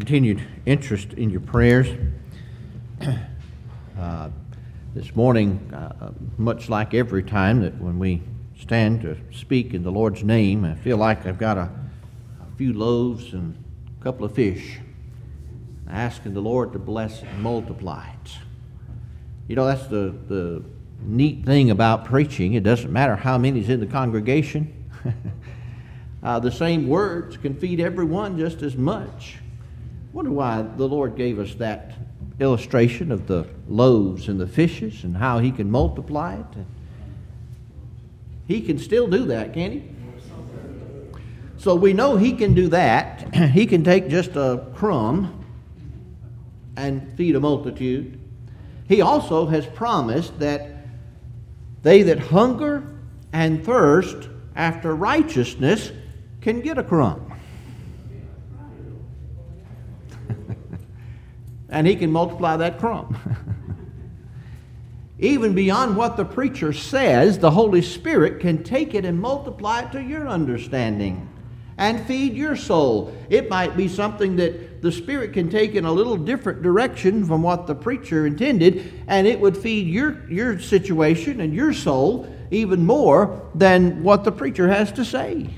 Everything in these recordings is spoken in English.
continued interest in your prayers. This morning, much like every time that when we stand to speak in the Lord's name, I feel like I've got a few loaves and a couple of fish, asking the Lord to bless and multiply it. You know, that's the neat thing about preaching. It doesn't matter how many's in the congregation. The same words can feed everyone just as much. I wonder why the Lord gave us that illustration of the loaves and the fishes and how He can multiply it. He can still do that, can't He? So we know He can do that. He can take just a crumb and feed a multitude. He also has promised that they that hunger and thirst after righteousness can get a crumb. And He can multiply that crumb. Even beyond what the preacher says, the Holy Spirit can take it and multiply it to your understanding and feed your soul. It might be something that the Spirit can take in a little different direction from what the preacher intended, and it would feed your situation and your soul even more than what the preacher has to say.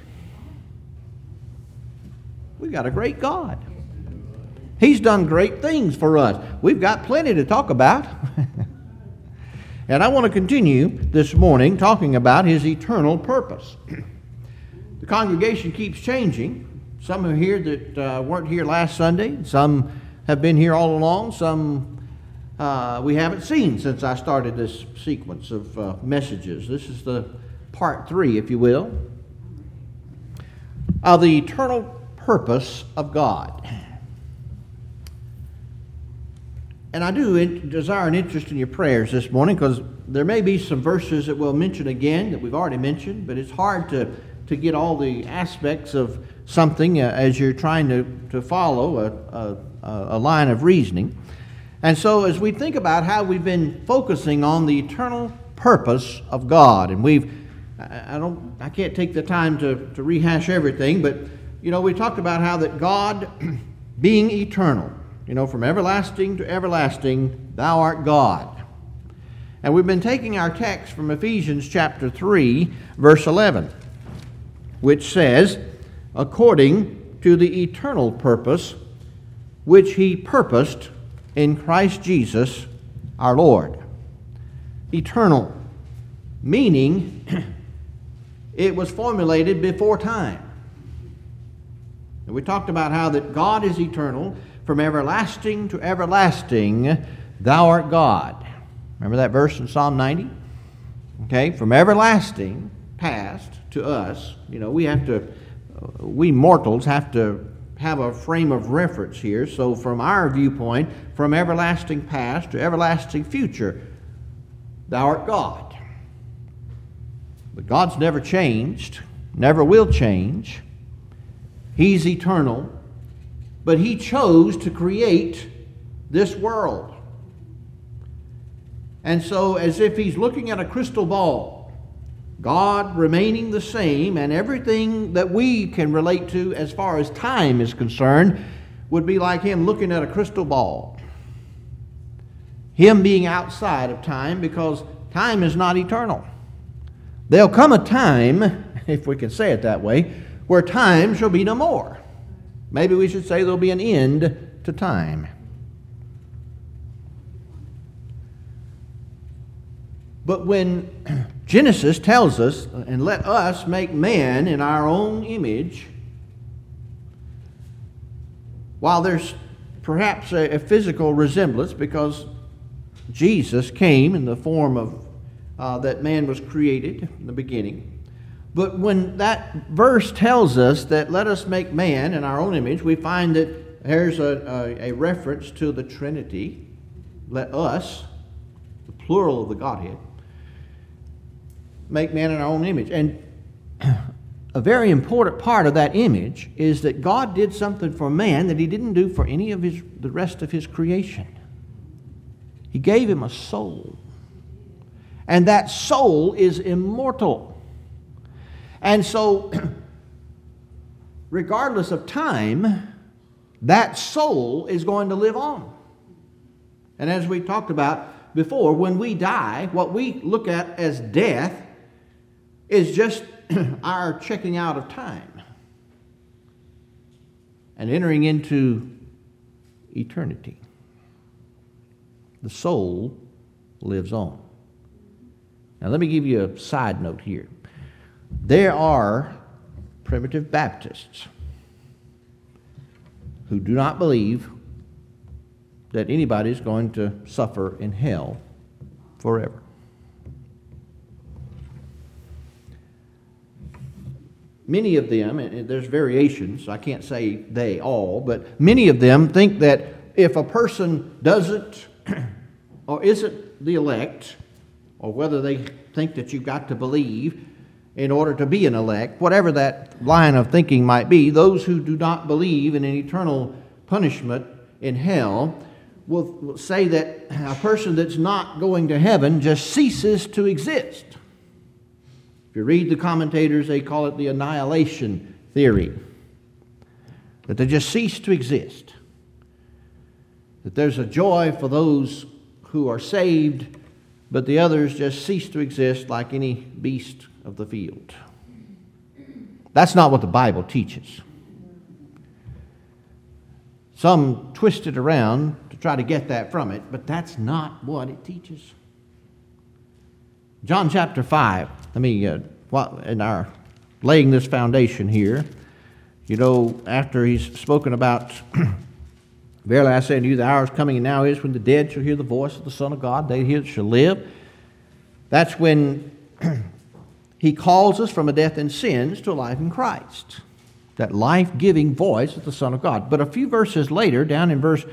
We've got a great God. He's done great things for us. We've got plenty to talk about. And I want to continue this morning talking about His eternal purpose. The congregation keeps changing. Some are here that weren't here last Sunday. Some have been here all along. Some we haven't seen since I started this sequence of messages. This is the part 3, if you will, of the eternal purpose of God. And I do desire an interest in your prayers this morning, because there may be some verses that we'll mention again that we've already mentioned, but it's hard to get all the aspects of something as you're trying to follow a line of reasoning. And so as we think about how we've been focusing on the eternal purpose of God, and I can't take the time to rehash everything, but you know, we talked about how that God being eternal, you know, from everlasting to everlasting, thou art God. And we've been taking our text from Ephesians chapter 3, verse 11, which says, according to the eternal purpose which He purposed in Christ Jesus our Lord. Eternal, meaning it was formulated before time. And we talked about how that God is eternal. From everlasting to everlasting, thou art God. Remember that verse in Psalm 90? Okay, from everlasting past to us, you know, we mortals have to have a frame of reference here. So from our viewpoint, from everlasting past to everlasting future, thou art God. But God's never changed, never will change. He's eternal. But He chose to create this world. And so, as if He's looking at a crystal ball, God remaining the same, and everything that we can relate to as far as time is concerned would be like Him looking at a crystal ball. Him being outside of time, because time is not eternal. There'll come a time, if we can say it that way, where time shall be no more. Maybe we should say there'll be an end to time. But when Genesis tells us, and let us make man in our own image, while there's perhaps a physical resemblance, because Jesus came in the form of that man was created in the beginning. But when that verse tells us that let us make man in our own image, we find that there's a reference to the Trinity. Let us, the plural of the Godhead, make man in our own image. And a very important part of that image is that God did something for man that He didn't do for any of the rest of His creation. He gave him a soul. And that soul is immortal. And so, regardless of time, that soul is going to live on. And as we talked about before, when we die, what we look at as death is just our checking out of time and entering into eternity. The soul lives on. Now let me give you a side note here. There are primitive Baptists who do not believe that anybody is going to suffer in hell forever. Many of them, and there's variations, I can't say they all, but many of them think that if a person doesn't or isn't the elect, or whether they think that you've got to believe in order to be an elect, whatever that line of thinking might be, those who do not believe in an eternal punishment in hell will say that a person that's not going to heaven just ceases to exist. If you read the commentators, they call it the annihilation theory, that they just cease to exist, that there's a joy for those who are saved, but the others just cease to exist like any beast of the field. That's not what the Bible teaches. Some twist it around to try to get that from it, but that's not what it teaches. John chapter 5, in our laying this foundation here, after he's spoken about, verily I say unto you, the hour is coming and now is when the dead shall hear the voice of the Son of God, they hear shall live. That's when he calls us from a death in sins to a life in Christ. That life-giving voice of the Son of God. But a few verses later, down in verse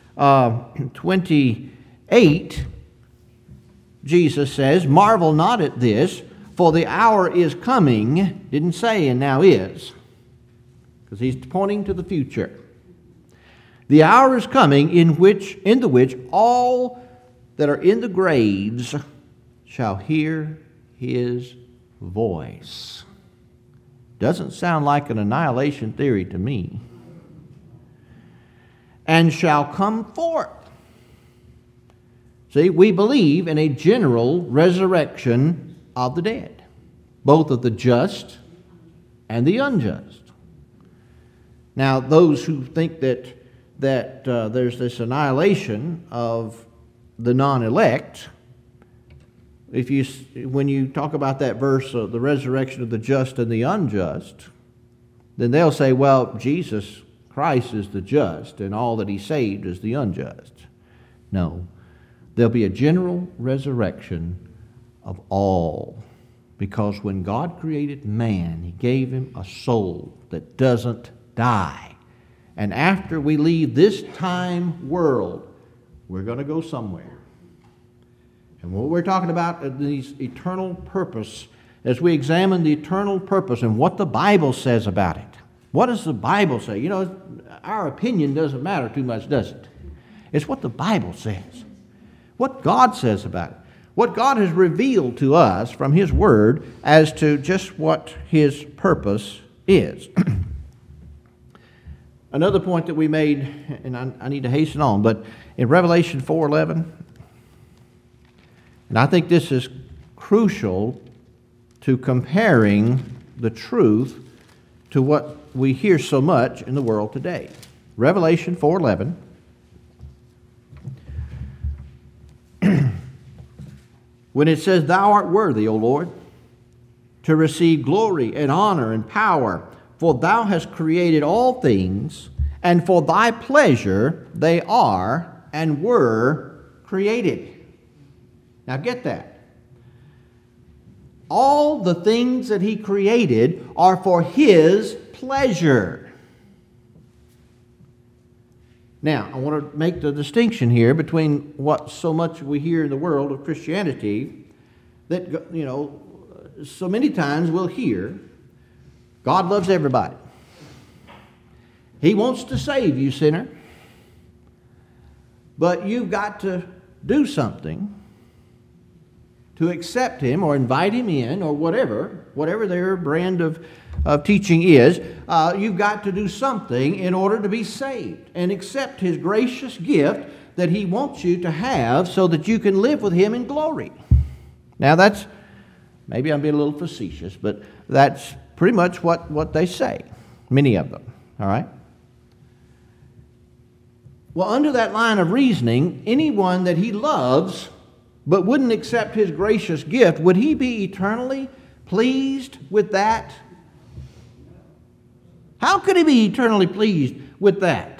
28, Jesus says, marvel not at this, for the hour is coming, didn't say and now is, because he's pointing to the future. The hour is coming in the which all that are in the graves shall hear his voice. Doesn't sound like an annihilation theory to me. And shall come forth. See, we believe in a general resurrection of the dead, both of the just and the unjust. Now, those who think that there's this annihilation of the non-elect, when you talk about that verse of the resurrection of the just and the unjust, then they'll say, well, Jesus Christ is the just and all that he saved is the unjust. No, there'll be a general resurrection of all, because when God created man, he gave him a soul that doesn't die. And after we leave this time world, we're going to go somewhere. And what we're talking about is the eternal purpose, as we examine the eternal purpose and what the Bible says about it. What does the Bible say? Our opinion doesn't matter too much, does it? It's what the Bible says. What God says about it. What God has revealed to us from his word as to just what his purpose is. Another point that we made, and I need to hasten on, but in Revelation 4:11, and I think this is crucial to comparing the truth to what we hear so much in the world today. Revelation 4:11. When it says, thou art worthy, O Lord, to receive glory and honor and power, for thou hast created all things, and for thy pleasure they are and were created. Now get that. All the things that he created are for his pleasure. Now, I want to make the distinction here between what so much we hear in the world of Christianity that, so many times we'll hear, God loves everybody. He wants to save you, sinner. But you've got to do something to accept him or invite him in or whatever their brand of of teaching is you've got to do something in order to be saved and accept His gracious gift that He wants you to have so that you can live with Him in glory. Now that's, maybe I'm being a little facetious, but that's pretty much what they say, many of them, all right? Well, under that line of reasoning, anyone that He loves but wouldn't accept His gracious gift, would he be eternally pleased with that? How could He be eternally pleased with that?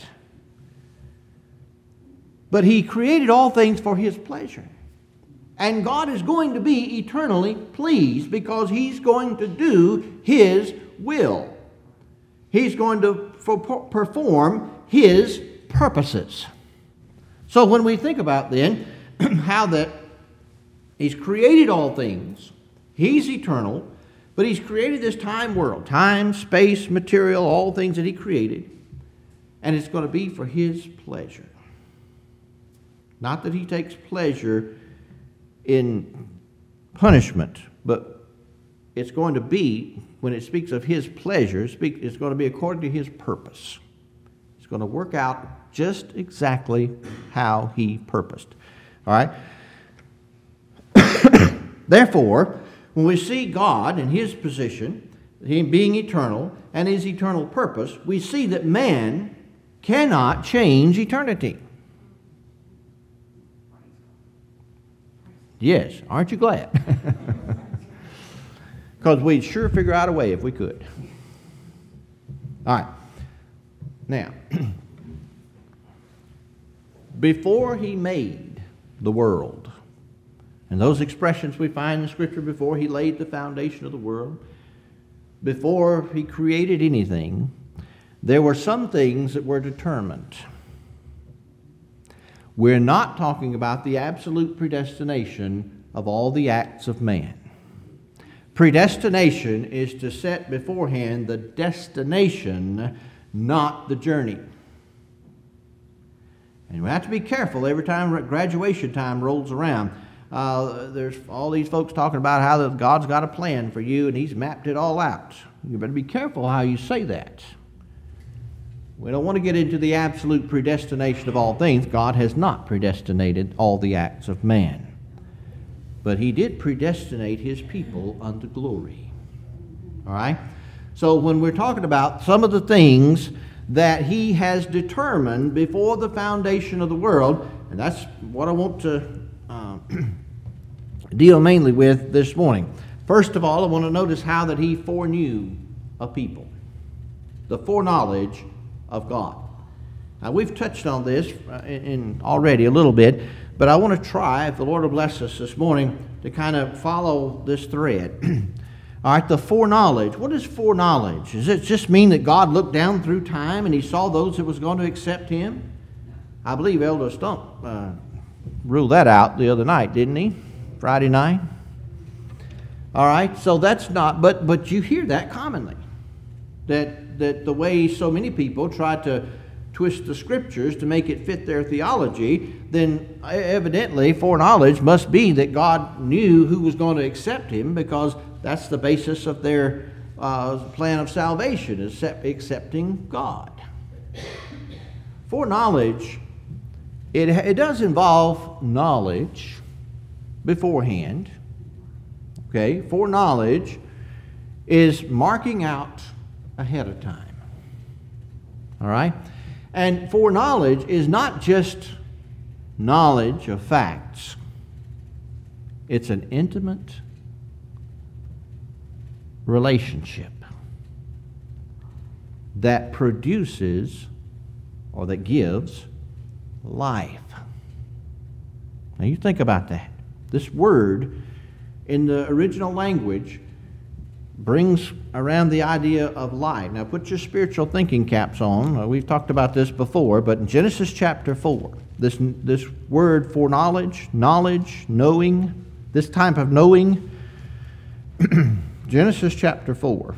But He created all things for His pleasure. And God is going to be eternally pleased because He's going to do His will. He's going to perform His purposes. So when we think about then how that He's created all things, He's eternal, but He's created this time world, time, space, material, all things that He created, and it's going to be for His pleasure. Not that He takes pleasure in punishment, but it's going to be, when it speaks of His pleasure, it's going to be according to His purpose. It's going to work out just exactly how He purposed. All right? Therefore, when we see God in His position, Him being eternal, and His eternal purpose, we see that man cannot change eternity. Yes, aren't you glad? Because we'd sure figure out a way if we could. All right. Now, before He made the world, and those expressions we find in Scripture, before He laid the foundation of the world, before He created anything, there were some things that were determined. We're not talking about the absolute predestination of all the acts of man. Predestination is to set beforehand the destination, not the journey. And we have to be careful every time graduation time rolls around. There's all these folks talking about how God's got a plan for you and He's mapped it all out. You better be careful how you say that. We don't want to get into the absolute predestination of all things. God has not predestinated all the acts of man. But He did predestinate His people unto glory. All right? So when we're talking about some of the things that He has determined before the foundation of the world, and that's what I want to deal mainly with this morning. First of all, I want to notice how that He foreknew a people. The foreknowledge of God. Now, we've touched on this in already a little bit, but I want to try, if the Lord will bless us this morning, to kind of follow this thread. All right, the foreknowledge. What is foreknowledge? Does it just mean that God looked down through time and He saw those that was going to accept Him? I believe Elder Stump ruled that out the other night, didn't he? Friday night. All right, so that's not, but you hear that commonly. That the way so many people try to twist the Scriptures to make it fit their theology, then evidently foreknowledge must be that God knew who was going to accept Him, because that's the basis of their plan of salvation, is accepting God. Foreknowledge, it does involve knowledge beforehand. Okay, foreknowledge is marking out ahead of time. All right? And foreknowledge is not just knowledge of facts. It's an intimate relationship that produces or that gives life. Now you think about that. This word in the original language brings around the idea of life. Now put your spiritual thinking caps on. We've talked about this before, but in Genesis chapter 4, this word foreknowledge, knowledge, knowing, this type of knowing, Genesis chapter 4,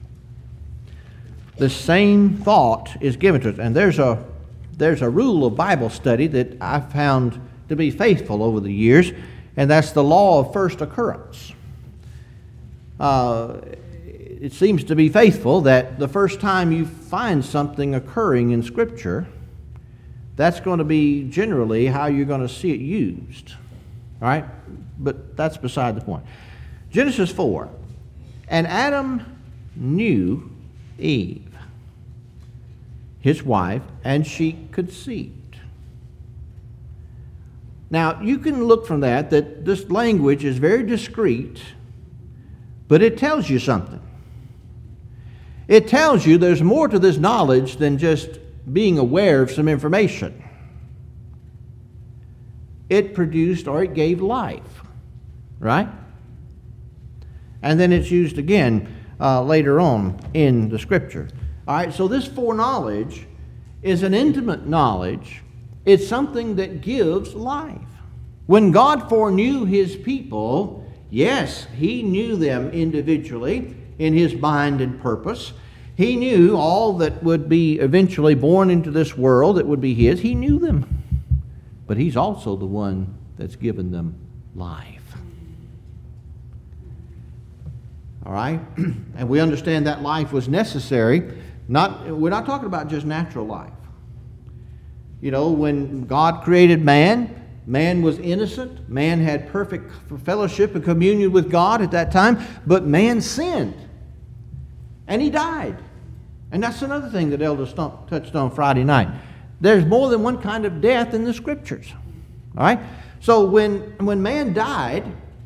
the same thought is given to us. And there's a rule of Bible study that I've found to be faithful over the years, and that's the law of first occurrence. it seems to be faithful that the first time you find something occurring in Scripture, that's going to be generally how you're going to see it used. All right? But that's beside the point. Genesis 4. And Adam knew Eve, his wife, and she conceived. Now, you can look from that this language is very discreet, but it tells you something. It tells you there's more to this knowledge than just being aware of some information. It produced or it gave life, right? And then it's used again later on in the Scripture. All right, so this foreknowledge is an intimate knowledge. It's something that gives life. When God foreknew His people, yes, He knew them individually in His mind and purpose. He knew all that would be eventually born into this world that would be His. He knew them. But He's also the one that's given them life. All right? And we understand that life was necessary. We're not talking about just natural life. You know, when God created man, man was innocent. Man had perfect fellowship and communion with God at that time. But man sinned. And he died. And that's another thing that Elder Stump touched on Friday night. There's more than one kind of death in the Scriptures. All right? So when man died,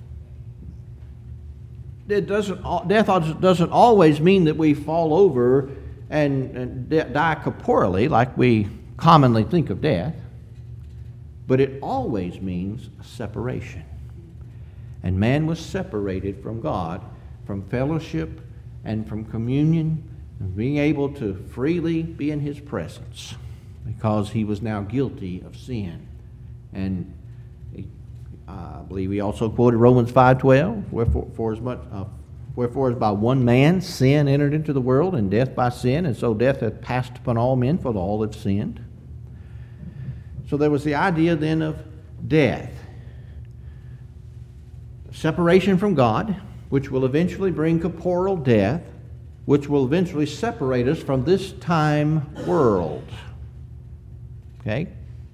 death doesn't always mean that we fall over and die corporally like we commonly think of death. But it always means separation. And man was separated from God, from fellowship and from communion, and being able to freely be in His presence, because he was now guilty of sin. And I believe he also quoted Romans 5:12, wherefore as by one man sin entered into the world, and death by sin, and so death hath passed upon all men, for all have sinned. So there was the idea then of death. Separation from God, which will eventually bring corporal death, which will eventually separate us from this time world. Okay?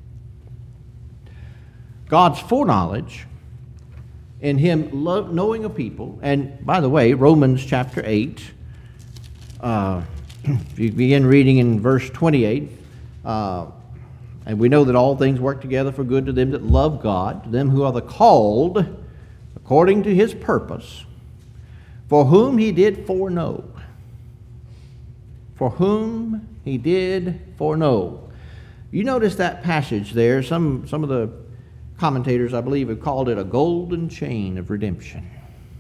God's foreknowledge in Him knowing a people, and by the way, Romans chapter 8, if you begin reading in verse 28, and we know that all things work together for good to them that love God, to them who are the called according to His purpose, for whom He did foreknow. For whom He did foreknow. You notice that passage there. Some of the commentators, I believe, have called it a golden chain of redemption.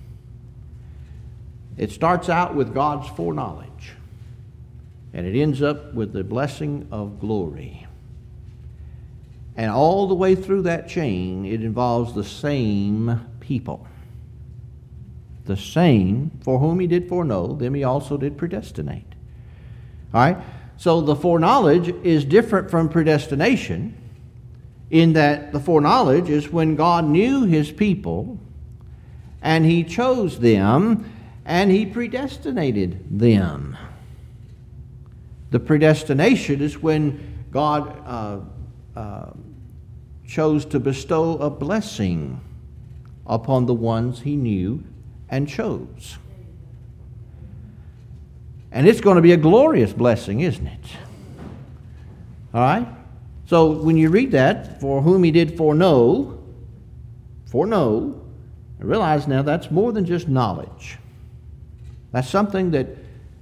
It starts out with God's foreknowledge, and it ends up with the blessing of glory. And all the way through that chain, it involves the same people. The same, for whom He did foreknow, them He also did predestinate. All right? So the foreknowledge is different from predestination in that the foreknowledge is when God knew His people and He chose them and He predestinated them. The predestination is when God chose to bestow a blessing upon the ones He knew and chose. And it's going to be a glorious blessing, isn't it? All right? So when you read that, for whom He did foreknow, realize now that's more than just knowledge. That's something that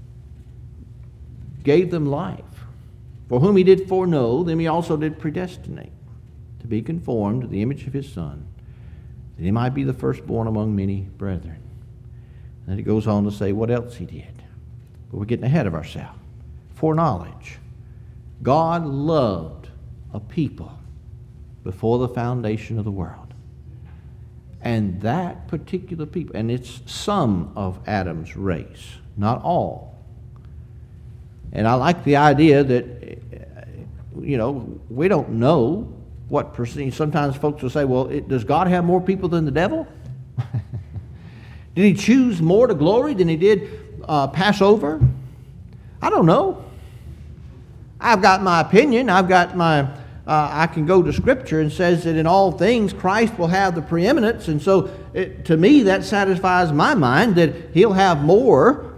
gave them life. For whom He did foreknow, them He also did predestinate to be conformed to the image of His Son, that He might be the firstborn among many brethren. And then it goes on to say what else He did. But we're getting ahead of ourselves. Foreknowledge. God loved a people before the foundation of the world. And that particular people, and it's some of Adam's race, not all. And I like the idea that, we don't know what percentage. Sometimes folks will say, well, does God have more people than the devil? Did He choose more to glory than He did Passover? I don't know. I've got my opinion. I've got my, I can go to Scripture and says that in all things Christ will have the preeminence. And so to me that satisfies my mind that He'll have more,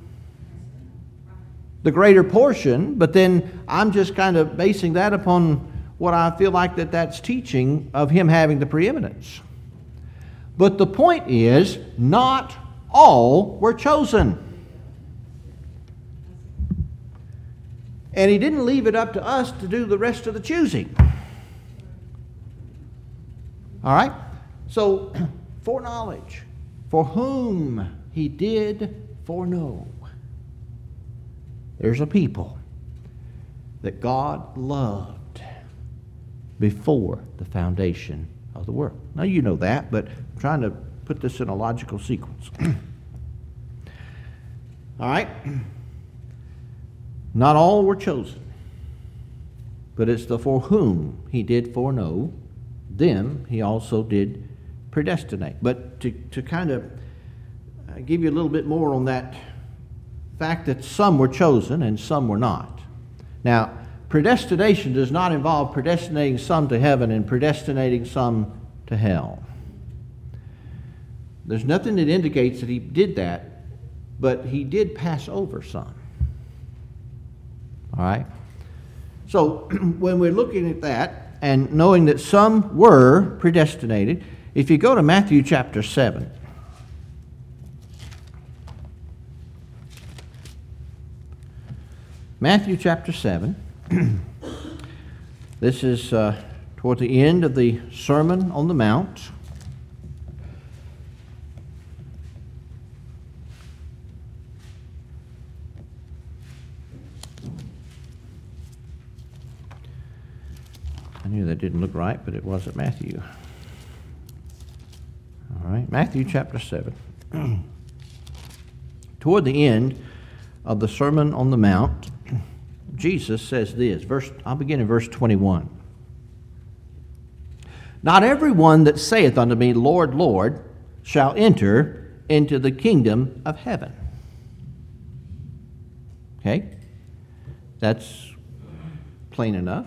the greater portion. But then I'm just kind of basing that upon what I feel like that's teaching of Him having the preeminence. But the point is, not all were chosen. And He didn't leave it up to us to do the rest of the choosing. All right? So, foreknowledge, for whom He did foreknow. There's a people that God loved before the foundation of the world. Now you know that, but I'm trying to put this in a logical sequence. All right? Not all were chosen, but it's the for whom He did foreknow, them He also did predestinate. But to kind of give you a little bit more on that fact that some were chosen and some were not. Now, predestination does not involve predestinating some to heaven and predestinating some to hell. There's nothing that indicates that He did that, but He did pass over some. All right? So, when we're looking at that and knowing that some were predestinated, if you go to Matthew chapter 7, Matthew chapter 7, this is toward the end of the Sermon on the Mount. I knew that didn't look right, but it wasn't Matthew. All right, Matthew chapter 7. Toward the end of the Sermon on the Mount, Jesus says this. I'll begin in verse 21. Not everyone that saith unto me, Lord, Lord, shall enter into the kingdom of heaven. Okay? That's plain enough.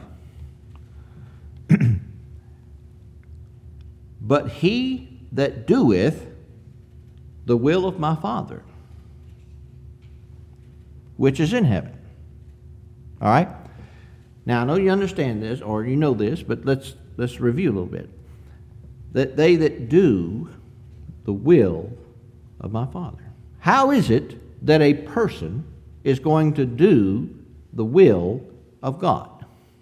But he that doeth the will of my Father, which is in heaven. All right? Now, I know you understand this, or you know this, but let's review a little bit. That they that do the will of my Father. How is it that a person is going to do the will of God?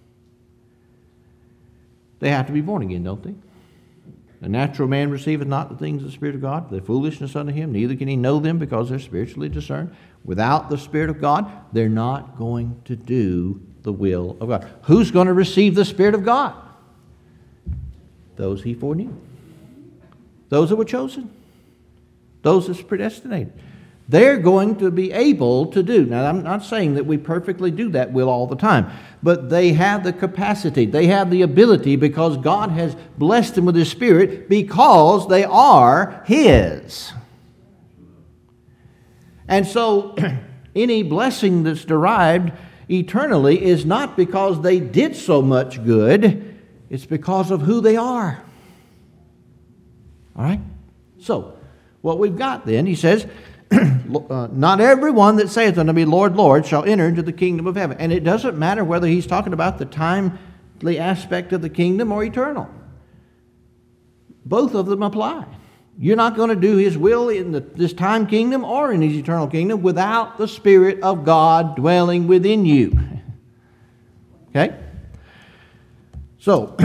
They have to be born again, don't they? The natural man receiveth not the things of the Spirit of God, they're foolishness unto him, neither can he know them because they're spiritually discerned. Without the Spirit of God, they're not going to do the will of God. Who's going to receive the Spirit of God? Those He foreknew. Those that were chosen. Those that's predestinated. They're going to be able to do. Now, I'm not saying that we perfectly do that will all the time, but they have the capacity. They have the ability because God has blessed them with His Spirit because they are His. And so, any blessing that's derived eternally is not because they did so much good, it's because of who they are. All right? So, what we've got then, he says, not everyone that saith unto me, Lord, Lord, shall enter into the kingdom of heaven. And it doesn't matter whether he's talking about the timely aspect of the kingdom or eternal. Both of them apply. You're not going to do His will in this time kingdom or in His eternal kingdom without the Spirit of God dwelling within you. Okay? So,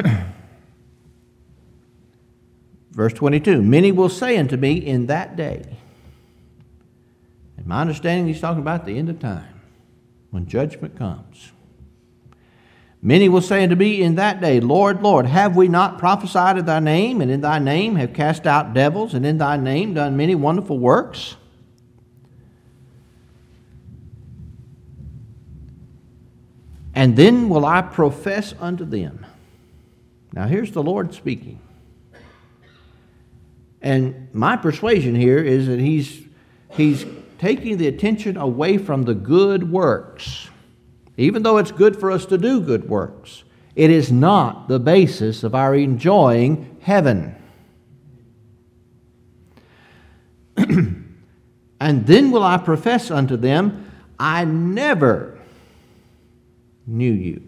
verse 22, many will say unto me in that day. In my understanding, he's talking about the end of time, when judgment comes. Many will say unto me in that day, Lord, Lord, have we not prophesied in Thy name, and in Thy name have cast out devils, and in Thy name done many wonderful works? And then will I profess unto them. Now here's the Lord speaking. And my persuasion here is that he's taking the attention away from the good works. Even though it's good for us to do good works, it is not the basis of our enjoying heaven. And then will I profess unto them, I never knew you.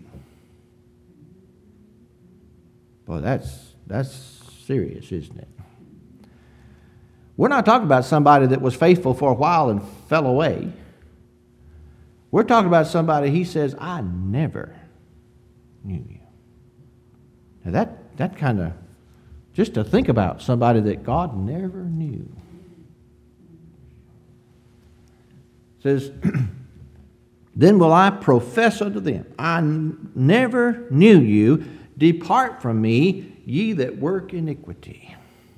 Boy, that's serious, isn't it? We're not talking about somebody that was faithful for a while and fell away. We're talking about somebody, he says, I never knew you. Now that kind of, just to think about somebody that God never knew. It says, then will I profess unto them, I never knew you. Depart from me, ye that work iniquity.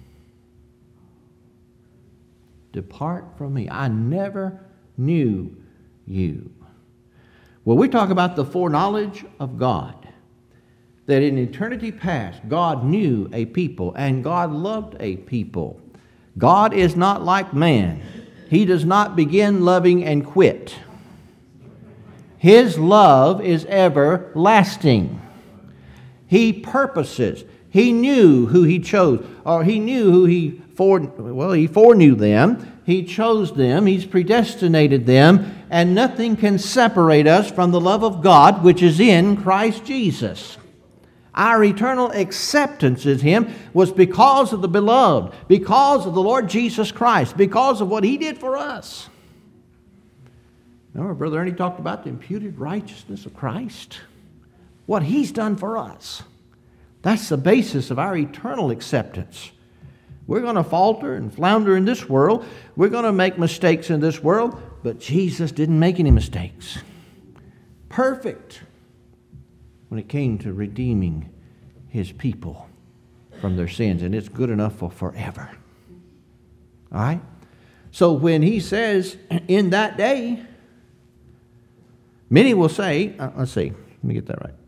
Depart from me. I never knew you. Well, we talk about the foreknowledge of God. That in eternity past, God knew a people and God loved a people. God is not like man. He does not begin loving and quit. His love is everlasting. He purposes. He knew who he chose, or he knew who he foreknew them. He chose them. He's predestinated them, and nothing can separate us from the love of God which is in Christ Jesus. Our eternal acceptance in Him was because of the beloved, because of the Lord Jesus Christ, because of what He did for us. Remember, Brother Ernie talked about the imputed righteousness of Christ? What He's done for us. That's the basis of our eternal acceptance. We're going to falter and flounder in this world. We're going to make mistakes in this world, but Jesus didn't make any mistakes. Perfect when it came to redeeming His people from their sins, and it's good enough for forever. All right? So when He says, in that day, many will say, let's see, let me get that right.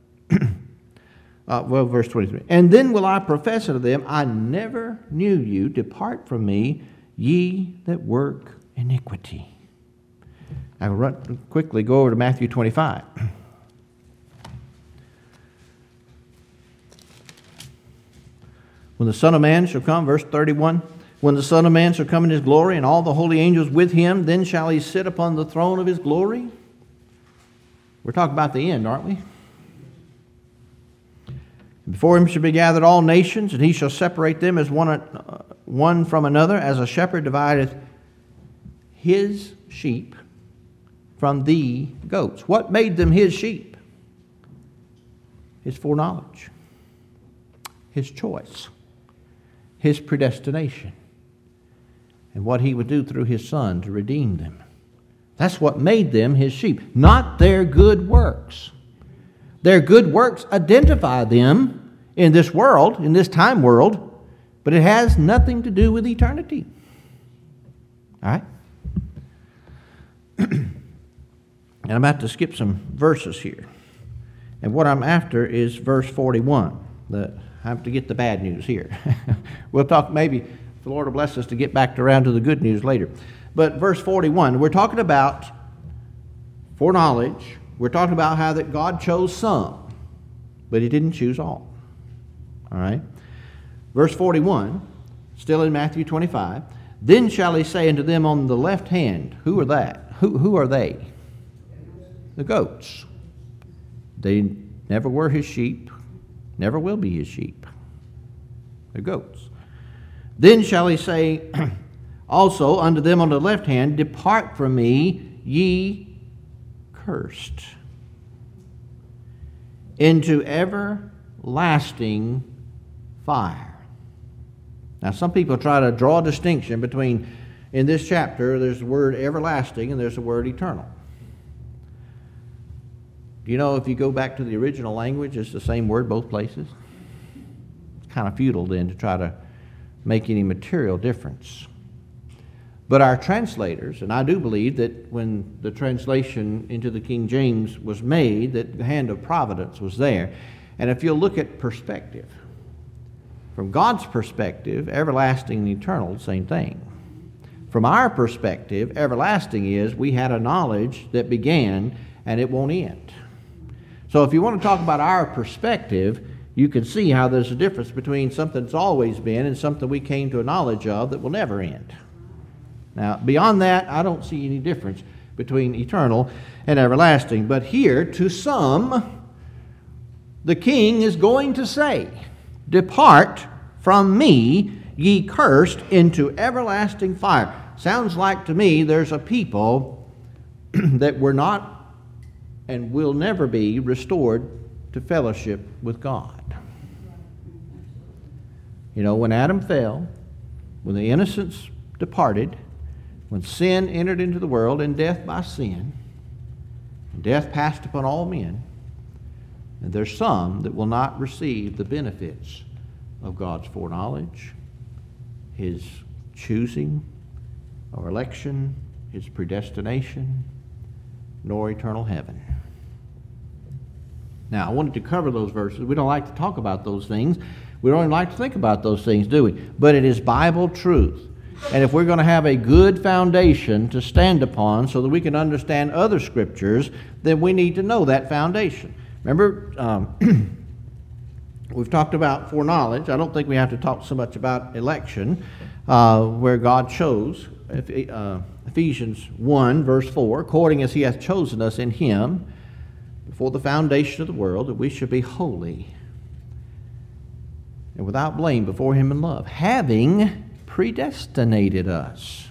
Verse 23. And then will I profess unto them, I never knew you. Depart from me, ye that work iniquity. I will quickly go over to Matthew 25. When the Son of Man shall come, verse 31, when the Son of Man shall come in His glory, and all the holy angels with Him, then shall He sit upon the throne of His glory. We're talking about the end, aren't we? Before Him shall be gathered all nations, and He shall separate them as one from another, as a shepherd divideth his sheep from the goats. What made them His sheep? His foreknowledge, His choice, His predestination, and what He would do through His Son to redeem them. That's what made them His sheep, not their good works. Their good works identify them in this world, in this time world, but it has nothing to do with eternity. All right? And I'm about to skip some verses here. And what I'm after is verse 41. I have to get the bad news here. We'll talk, maybe the Lord will bless us to get back around to the good news later. But verse 41, we're talking about foreknowledge. We're talking about how that God chose some, but He didn't choose all. All right? Verse 41, still in Matthew 25, then shall He say unto them on the left hand, who are that? Who are they? The goats. They never were His sheep, never will be His sheep. The goats. Then shall He say also unto them on the left hand, depart from me, ye cursed, into everlasting fire. Now, some people try to draw a distinction between, in this chapter, there's the word everlasting and there's the word eternal. Do you know if you go back to the original language, it's the same word both places? It's kind of futile then to try to make any material difference. But our translators, and I do believe that when the translation into the King James was made, that the hand of providence was there. And if you'll look at perspective, from God's perspective, everlasting and eternal, same thing. From our perspective, everlasting is we had a knowledge that began and it won't end. So if you want to talk about our perspective, you can see how there's a difference between something that's always been and something we came to a knowledge of that will never end. Now, beyond that, I don't see any difference between eternal and everlasting. But here, to some, the king is going to say, "Depart from me, ye cursed, into everlasting fire." Sounds like to me there's a people that were not and will never be restored to fellowship with God. You know, when Adam fell, when the innocents departed, when sin entered into the world and death by sin, and death passed upon all men, and there's some that will not receive the benefits of God's foreknowledge, His choosing or election, His predestination, nor eternal heaven. Now, I wanted to cover those verses. We don't like to talk about those things. We don't even like to think about those things, do we? But it is Bible truth. And if we're going to have a good foundation to stand upon so that we can understand other scriptures, then we need to know that foundation. Remember, we've talked about foreknowledge. I don't think we have to talk so much about election, where God chose. Ephesians 1, verse 4, "According as He hath chosen us in Him before the foundation of the world, that we should be holy and without blame before Him in love, having predestinated us."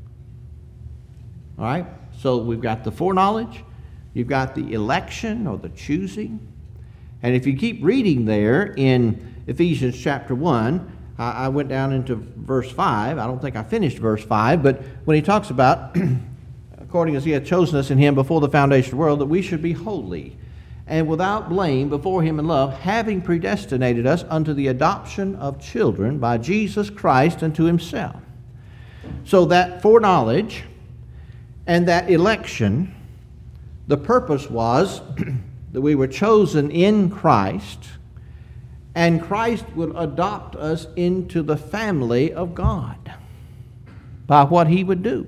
All right? So we've got the foreknowledge, you've got the election or the choosing. And if you keep reading there in Ephesians chapter 1, I went down into verse 5. I don't think I finished verse 5, but when he talks about, according as He hath chosen us in Him before the foundation of the world, that we should be holy and without blame before Him in love, having predestinated us unto the adoption of children by Jesus Christ unto Himself. So that foreknowledge and that election, the purpose was that we were chosen in Christ, and Christ would adopt us into the family of God by what He would do.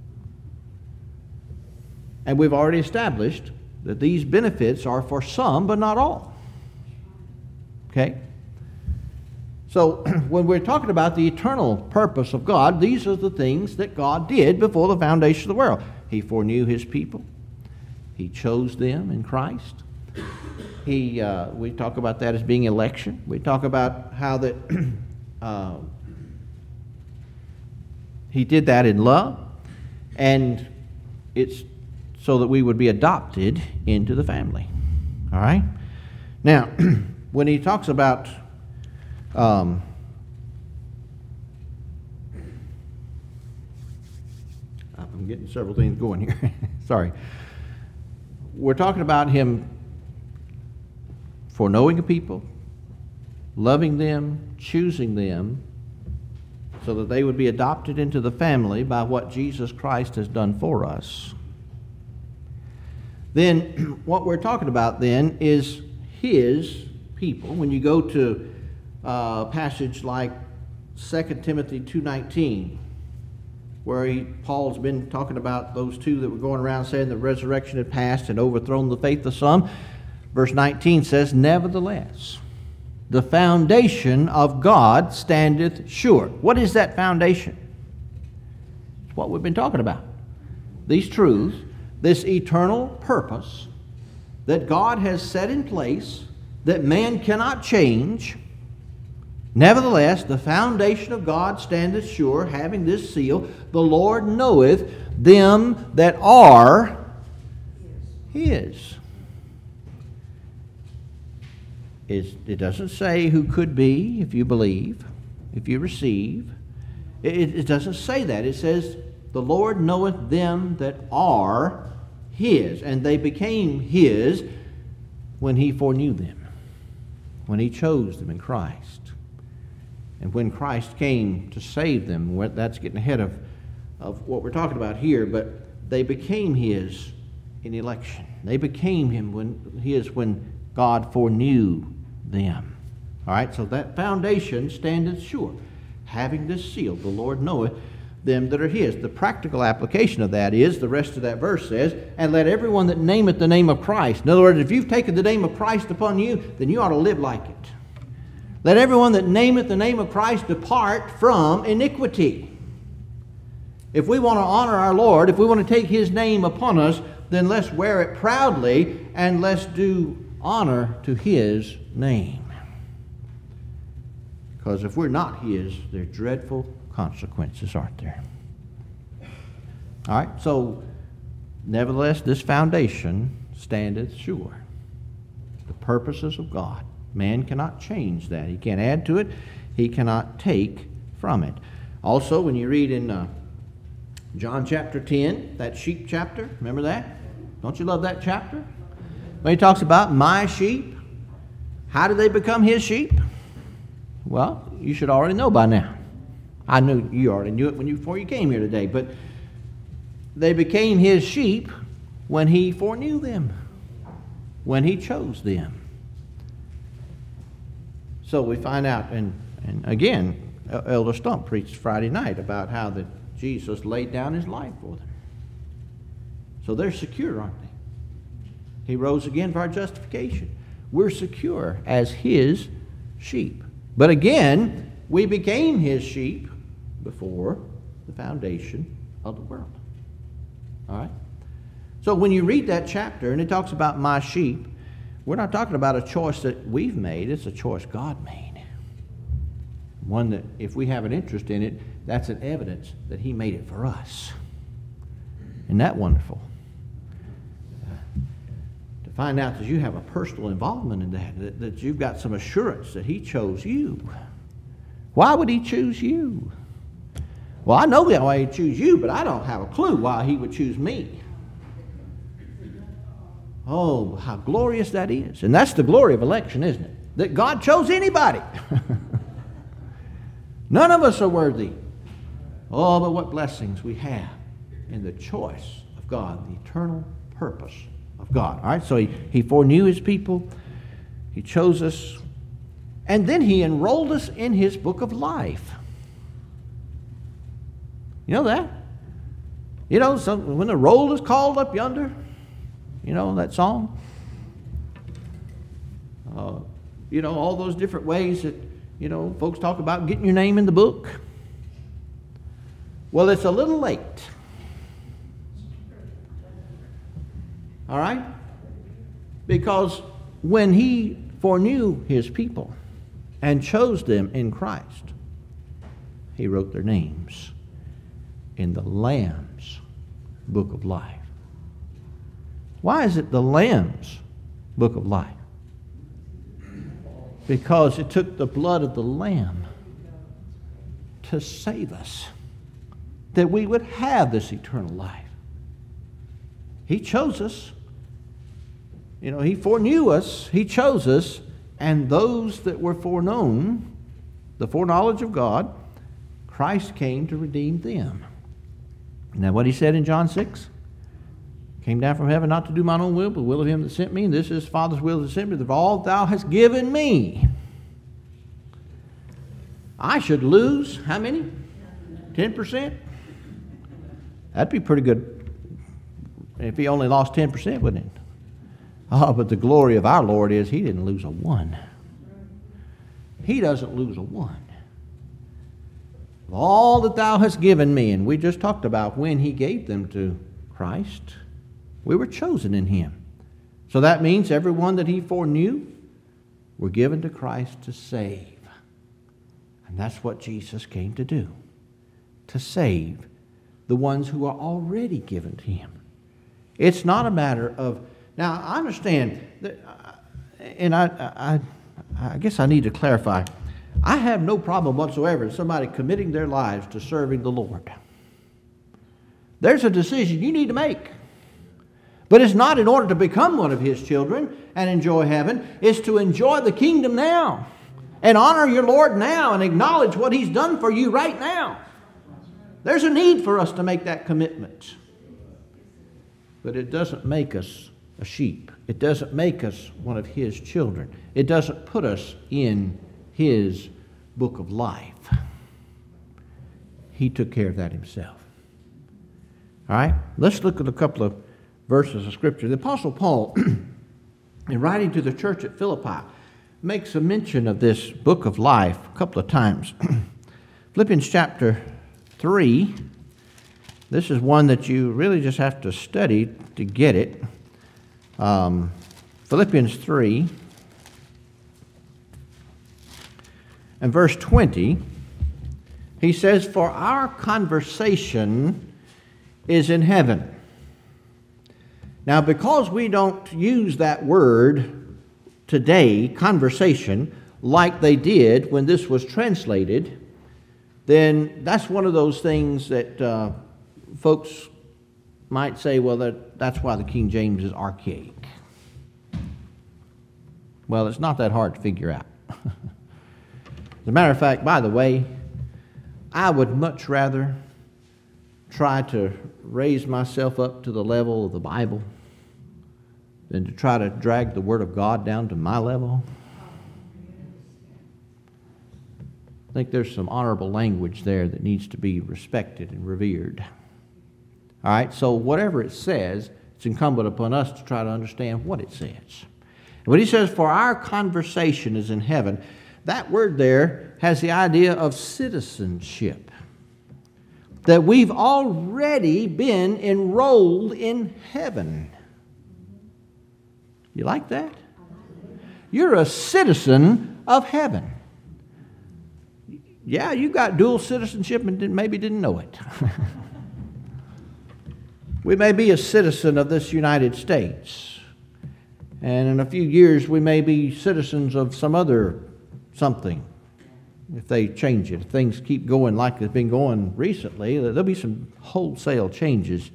And we've already established that these benefits are for some, but not all. Okay? So when we're talking about the eternal purpose of God, these are the things that God did before the foundation of the world. He foreknew His people. He chose them in Christ. We talk about that as being election. We talk about how that He did that in love, and it's so that we would be adopted into the family. All right? Now, when he talks about I'm getting several things going here. Sorry. We're talking about Him foreknowing a people, loving them, choosing them, so that they would be adopted into the family by what Jesus Christ has done for us. Then what we're talking about then is His people. When you go to a passage like 2 Timothy 2:19, where Paul's been talking about those two that were going around saying the resurrection had passed and overthrown the faith of some. Verse 19 says, "Nevertheless, the foundation of God standeth sure." What is that foundation? It's what we've been talking about. These truths, this eternal purpose that God has set in place that man cannot change. Nevertheless, the foundation of God standeth sure, having this seal, "The Lord knoweth them that are His." It doesn't say who could be if you believe, if you receive. It doesn't say that. It says, "The Lord knoweth them that are His." And they became His when He foreknew them, when He chose them in Christ. And when Christ came to save them, that's getting ahead of what we're talking about here, but they became His in election. They became His when God foreknew them. All right, so that foundation standeth sure, having this seal, "The Lord knoweth them that are his. The practical application of that is, the rest of that verse says, and let everyone that nameth the name of Christ. In other words, if you've taken the name of Christ upon you, then you ought to live like it. Let everyone that nameth the name of Christ depart from iniquity. If we want to honor our Lord, if we want to take his name upon us, then let's wear it proudly and let's do honor to his name. Because if we're not his, there are dreadful consequences, aren't there? All right, so nevertheless, this foundation standeth sure. The purposes of God. Man cannot change that. He can't add to it. He cannot take from it. Also, when you read in John chapter 10, that sheep chapter, remember that? Don't you love that chapter? When he talks about my sheep, how do they become his sheep? Well, you should already know by now. I knew you already knew it before you came here today, but they became his sheep when he foreknew them, when he chose them. So we find out, and again, Elder Stump preached Friday night about how that Jesus laid down his life for them. So they're secure, aren't they? He rose again for our justification. We're secure as his sheep. But again, we became his sheep before the foundation of the world. All right? So when you read that chapter and it talks about my sheep, we're not talking about a choice that we've made. It's a choice God made. One that if we have an interest in it, that's an evidence that he made it for us. Isn't that wonderful? To find out that you have a personal involvement in that you've got some assurance that he chose you. Why would he choose you? Well, I know why he'd choose you, but I don't have a clue why he would choose me. Oh, how glorious that is. And that's the glory of election, isn't it? That God chose anybody. None of us are worthy. Oh, but what blessings we have in the choice of God, the eternal purpose of God. All right, so he foreknew his people. He chose us. And then he enrolled us in his book of life. You know that? You know, when the roll is called up yonder, you know that song? You know, all those different ways that, you know, folks talk about getting your name in the book. Well, it's a little late. All right? Because when he foreknew his people and chose them in Christ, he wrote their names in the Lamb's book of life. Why is it the Lamb's book of life? Because it took the blood of the Lamb to save us, that we would have this eternal life. He chose us. You know, he foreknew us, he chose us, and those that were foreknown, the foreknowledge of God, Christ came to redeem them. Isn't that what he said in John 6? Came down from heaven not to do mine own will, but the will of him that sent me. And this is Father's will that sent me, that all thou hast given me, I should lose, how many? 10%? That'd be pretty good if he only lost 10%, wouldn't it? Oh, but the glory of our Lord is he didn't lose a one. He doesn't lose a one. Of all that thou hast given me, and we just talked about when he gave them to Christ, we were chosen in him. So that means everyone that he foreknew were given to Christ to save. And that's what Jesus came to do, to save the ones who are already given to him. It's not a matter of, now I understand, that, and I guess I need to clarify, I have no problem whatsoever in somebody committing their lives to serving the Lord. There's a decision you need to make. But it's not in order to become one of his children and enjoy heaven. It's to enjoy the kingdom now and honor your Lord now and acknowledge what he's done for you right now. There's a need for us to make that commitment. But it doesn't make us a sheep. It doesn't make us one of his children. It doesn't put us in his book of life. He took care of that himself. All right? Let's look at a couple of verses of Scripture. The Apostle Paul, in writing to the church at Philippi, makes a mention of this book of life a couple of times. Philippians chapter 3. This is one that you really just have to study to get it. Philippians 3 and verse 20, he says, "For our conversation is in heaven." Now, because we don't use that word today, conversation, like they did when this was translated, then that's one of those things that folks might say, well, that's why the King James is archaic. Well, it's not that hard to figure out. As a matter of fact, by the way, I would much rather try to raise myself up to the level of the Bible than to try to drag the Word of God down to my level. I think there's some honorable language there that needs to be respected and revered. All right, so whatever it says, it's incumbent upon us to try to understand what it says. And when he says, "For our conversation is in heaven," that word there has the idea of citizenship. That we've already been enrolled in heaven. You like that? You're a citizen of heaven. Yeah, you got dual citizenship and maybe didn't know it. We may be a citizen of this United States, and in a few years we may be citizens of some other something. If they change it, if things keep going like they've been going recently, there'll be some wholesale changes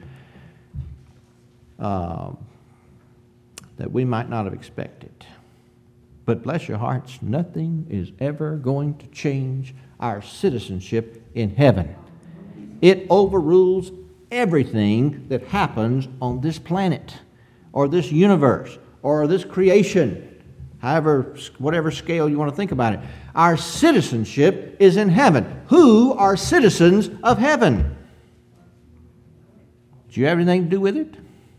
that we might not have expected. But bless your hearts, nothing is ever going to change our citizenship in heaven. It overrules everything that happens on this planet or this universe or this creation, however, whatever scale you want to think about it. Our citizenship is in heaven. Who are citizens of heaven? Do you have anything to do with it?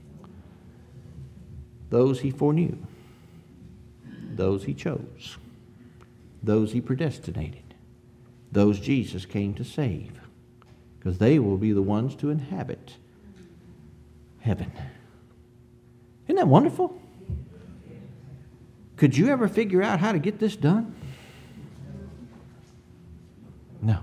Those he foreknew, those he chose, those he predestinated, those Jesus came to save, because they will be the ones to inhabit heaven. Isn't that wonderful? Could you ever figure out how to get this done? No.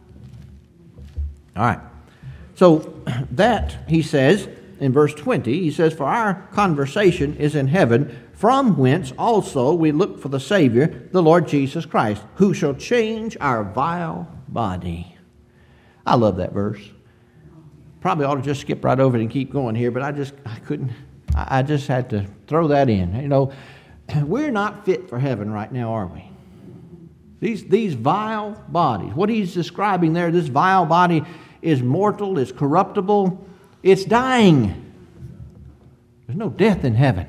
All right. So that, he says, in verse 20, he says, "For our conversation is in heaven, from whence also we look for the Savior, the Lord Jesus Christ, who shall change our vile body." I love that verse. Probably ought to just skip right over it and keep going here, but I couldn't. I just had to throw that in. You know, we're not fit for heaven right now, are we? These vile bodies, what he's describing there, this vile body is mortal, is corruptible, it's dying. There's no death in heaven.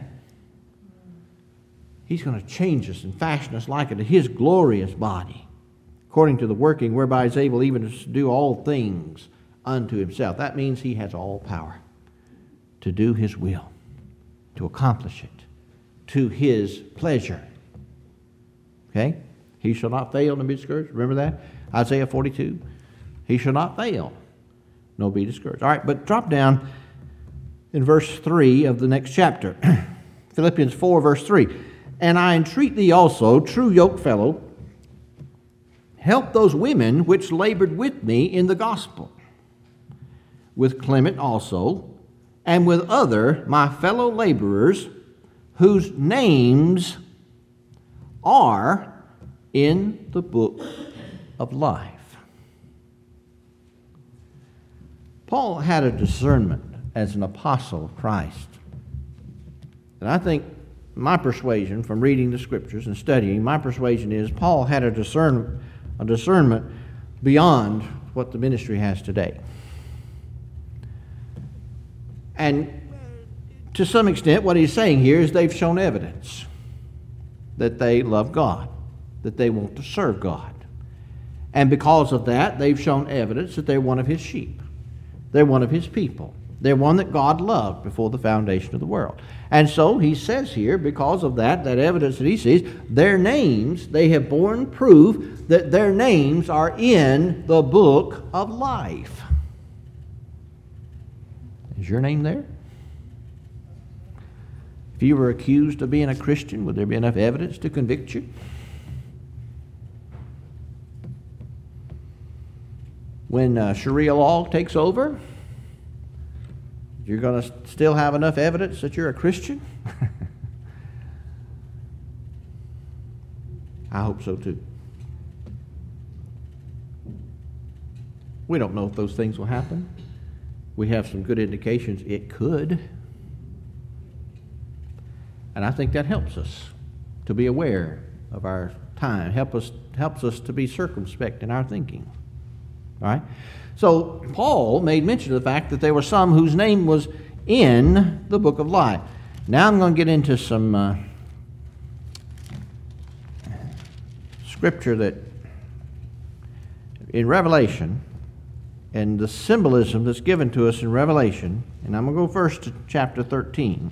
He's going to change us and fashion us like it to his glorious body, according to the working whereby he's able even to do all things unto himself. That means he has all power to do his will, to accomplish it, to his pleasure. Okay? He shall not fail nor be discouraged. Remember that? Isaiah 42. He shall not fail nor be discouraged. All right, but drop down in verse 3 of the next chapter. Philippians 4, verse 3. "And I entreat thee also, true yokefellow, help those women which labored with me in the gospel, with Clement also, and with other my fellow laborers, whose names are in the book of life." Paul had a discernment as an apostle of Christ. And I think my persuasion from reading the scriptures and studying, my persuasion is Paul had a discernment beyond what the ministry has today. And to some extent, what he's saying here is they've shown evidence that they love God, that they want to serve God. And because of that, they've shown evidence that they're one of his sheep. They're one of his people. They're one that God loved before the foundation of the world. And so he says here, because of that evidence that he sees, their names, they have borne proof that their names are in the book of life. Is your name there? If you were accused of being a Christian, would there be enough evidence to convict you? When Sharia law takes over, you're going to still have enough evidence that you're a Christian? I hope so too. We don't know if those things will happen. We have some good indications it could. And I think that helps us to be aware of our time, helps us to be circumspect in our thinking. All right? So Paul made mention of the fact that there were some whose name was in the book of life. Now I'm going to get into some scripture that in Revelation and the symbolism that's given to us in Revelation. And I'm going to go first to chapter 13.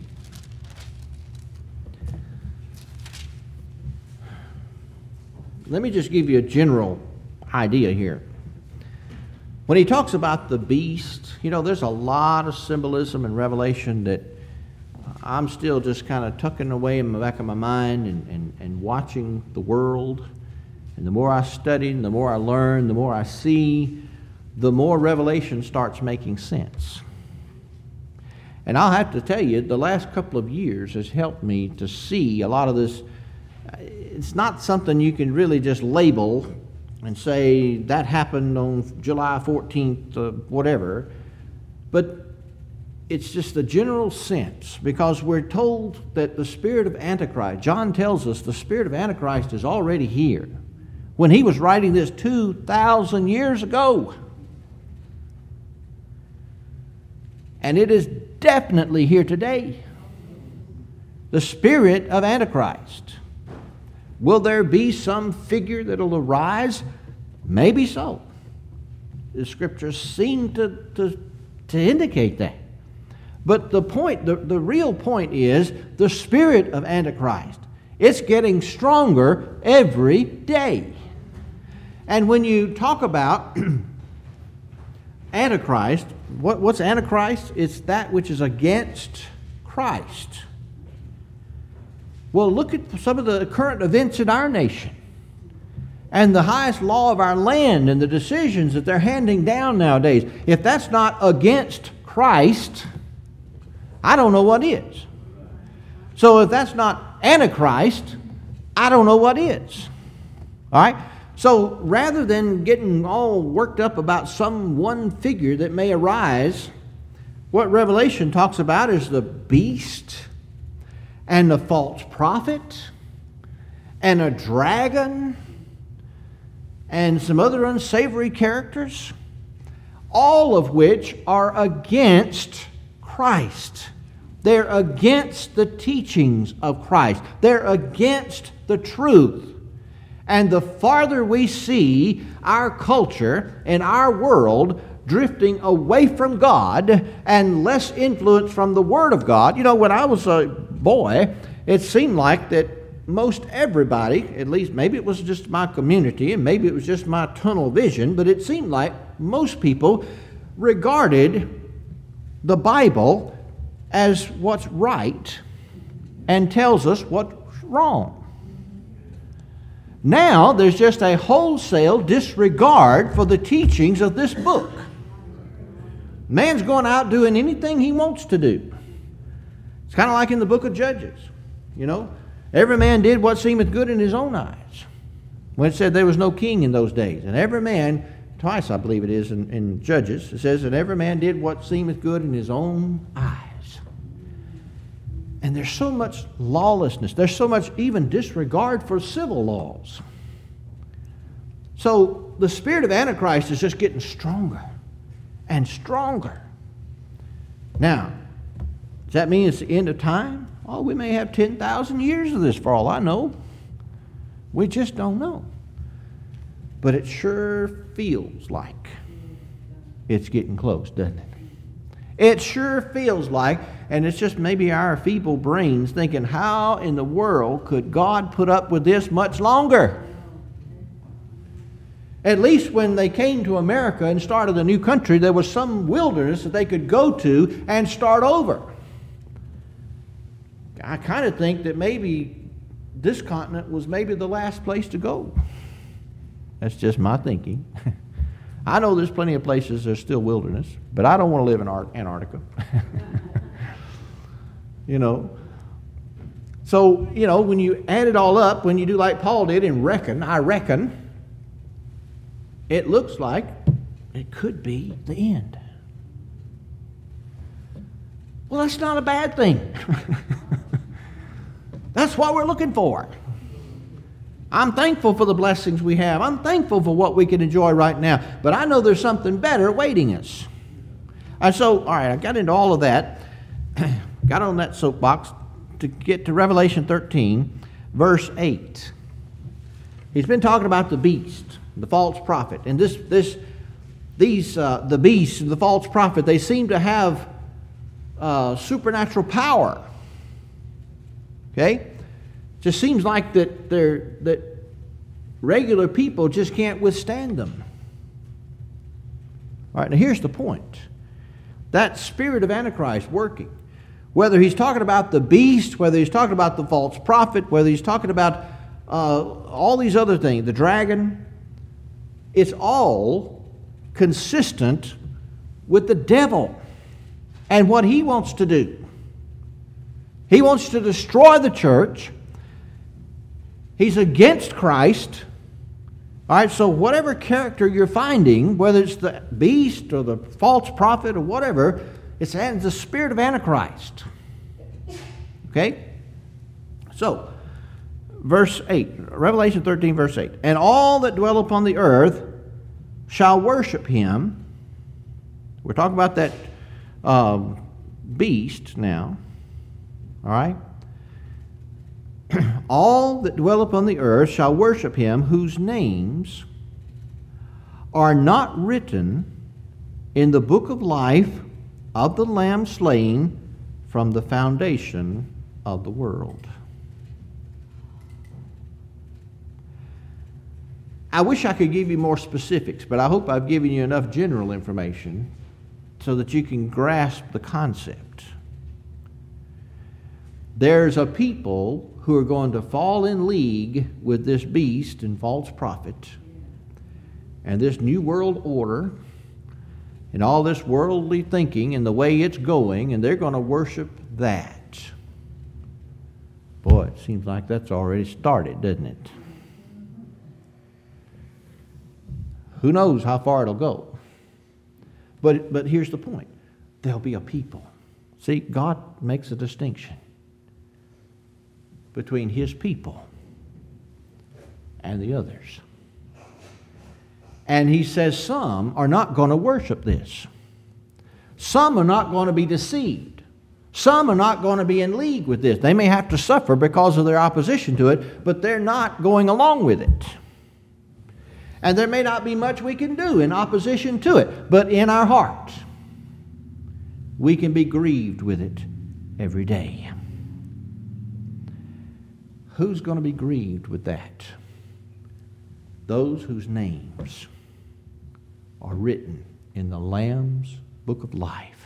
Let me just give you a general idea here. When he talks about the beast, you know, there's a lot of symbolism in Revelation that I'm still just kind of tucking away in the back of my mind and watching the world. And the more I study, and the more I learn, the more I see, the more Revelation starts making sense. And I'll have to tell you, the last couple of years has helped me to see a lot of this. It's not something you can really just label and say that happened on July 14th, whatever. But it's just the general sense, because we're told that the spirit of Antichrist, John tells us the spirit of Antichrist is already here. When he was writing this 2,000 years ago. And it is definitely here today. The spirit of Antichrist. Will there be some figure that will arise? Maybe so. The scriptures seem to indicate that. But the point, the real point is the spirit of Antichrist. It's getting stronger every day. And when you talk about Antichrist, what's Antichrist? It's that which is against Christ. Well, look at some of the current events in our nation and the highest law of our land and the decisions that they're handing down nowadays. If that's not against Christ, I don't know what is. So if that's not Antichrist, I don't know what is. All right? So rather than getting all worked up about some one figure that may arise, what Revelation talks about is the beast and the false prophet, and a dragon, and some other unsavory characters, all of which are against Christ. They're against the teachings of Christ. They're against the truth. And the farther we see our culture and our world drifting away from God and less influence from the Word of God. You know, when I was a boy, it seemed like that most everybody, at least maybe it was just my community and maybe it was just my tunnel vision, but it seemed like most people regarded the Bible as what's right and tells us what's wrong. Now there's just a wholesale disregard for the teachings of this book. Man's going out doing anything he wants to do. It's kind of like in the book of Judges. You know, every man did what seemeth good in his own eyes. When it said there was no king in those days. And every man, twice I believe it is in Judges, it says that every man did what seemeth good in his own eyes. And there's so much lawlessness. There's so much even disregard for civil laws. So the spirit of Antichrist is just getting stronger and stronger. Now, does that mean it's the end of time? Oh, we may have 10,000 years of this for all I know. We just don't know. But it sure feels like it's getting close, doesn't it? It sure feels like, and it's just maybe our feeble brains thinking, how in the world could God put up with this much longer? At least when they came to America and started a new country, there was some wilderness that they could go to and start over. I kind of think that maybe this continent was maybe the last place to go. That's just my thinking. I know there's plenty of places there's still wilderness, but I don't want to live in Antarctica. You know. So, you know, when you add it all up, when you do like Paul did and I reckon, it looks like it could be the end. Well, that's not a bad thing. That's what we're looking for. I'm thankful for the blessings we have. I'm thankful for what we can enjoy right now. But I know there's something better waiting us. And so, all right, I got into all of that. Got on that soapbox to get to Revelation 13, verse 8. He's been talking about the beast, the false prophet. And the beast and the false prophet, they seem to have supernatural power. Okay? Just seems like that regular people just can't withstand them. All right, now here's the point. That spirit of Antichrist working, whether he's talking about the beast, whether he's talking about the false prophet, whether he's talking about all these other things, the dragon, it's all consistent with the devil and what he wants to do. He wants to destroy the church. He's against Christ. All right, so whatever character you're finding, whether it's the beast or the false prophet or whatever, it's the spirit of Antichrist. Okay? So, verse 8, Revelation 13, verse 8. And all that dwell upon the earth shall worship him. We're talking about that beast now. All right? All that dwell upon the earth shall worship him, whose names are not written in the book of life of the Lamb slain from the foundation of the world. I wish I could give you more specifics, but I hope I've given you enough general information so that you can grasp the concept. There's a people who are going to fall in league with this beast and false prophet and this new world order and all this worldly thinking and the way it's going, and they're going to worship that. Boy, it seems like that's already started, doesn't it? Who knows how far it'll go? But here's the point. There'll be a people. See, God makes a distinction between his people and the others. And he says some are not going to worship this. Some are not going to be deceived. Some are not going to be in league with this. They may have to suffer because of their opposition to it, but they're not going along with it. And there may not be much we can do in opposition to it, but in our heart, we can be grieved with it every day. Who's going to be grieved with that? Those whose names are written in the Lamb's book of life.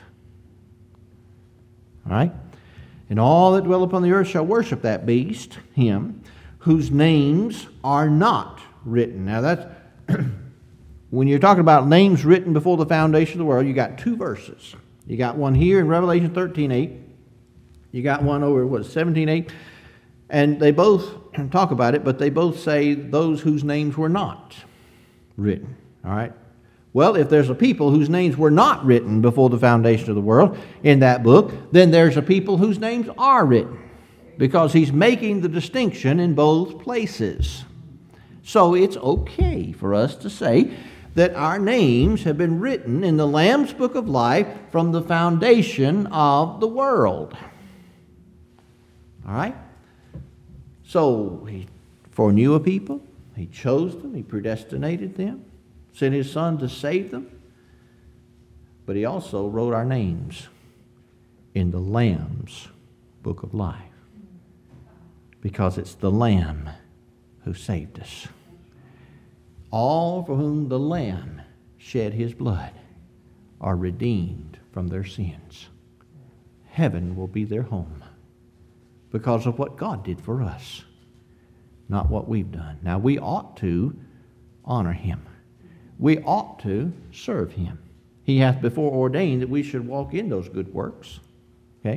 All right? And all that dwell upon the earth shall worship that beast, him, whose names are not written. Now that's, when you're talking about names written before the foundation of the world, you got two verses. You got one here in Revelation 13:8. You got one over, 17:8. And they both talk about it, but they both say those whose names were not written. All right? Well, if there's a people whose names were not written before the foundation of the world in that book, then there's a people whose names are written, because he's making the distinction in both places. So it's okay for us to say that our names have been written in the Lamb's book of life from the foundation of the world. All right? So, he foreknew a people, He chose them. He predestinated them. Sent His Son to save them. But He also wrote our names in the Lamb's book of life. Because it's the Lamb who saved us. All for whom the Lamb shed His blood are redeemed from their sins. Heaven will be their home because of what God did for us, not what we've done. Now, we ought to honor Him. We ought to serve Him. He hath before ordained that we should walk in those good works. Okay?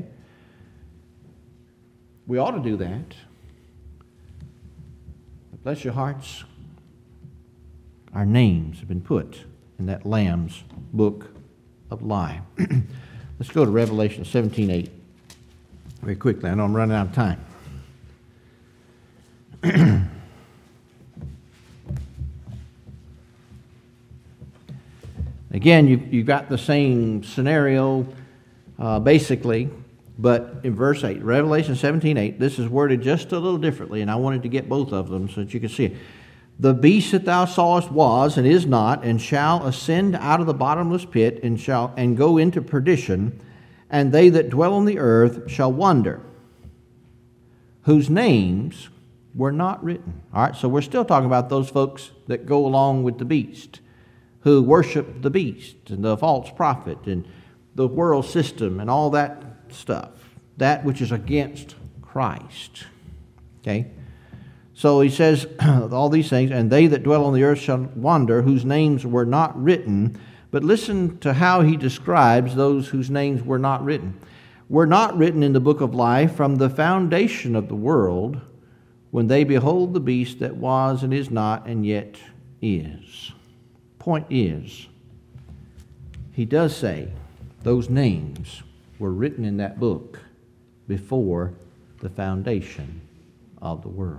We ought to do that. But bless your hearts. Our names have been put in that Lamb's book of life. Let's go to Revelation 17:8 very quickly. I know I'm running out of time. Again, you've got the same scenario, basically, but in verse 8, Revelation 17:8, this is worded just a little differently, and I wanted to get both of them so that you can see it. The beast that thou sawest was and is not, and shall ascend out of the bottomless pit, and go into perdition, and they that dwell on the earth shall wonder, whose names were not written. All right, so we're still talking about those folks that go along with the beast, who worship the beast and the false prophet and the world system and all that stuff, that which is against Christ. Okay? So he says all these things, and they that dwell on the earth shall wonder, whose names were not written. But listen to how he describes those whose names were not written. Were not written in the book of life from the foundation of the world, when they behold the beast that was and is not and yet is. Point is, he does say those names were written in that book before the foundation of the world.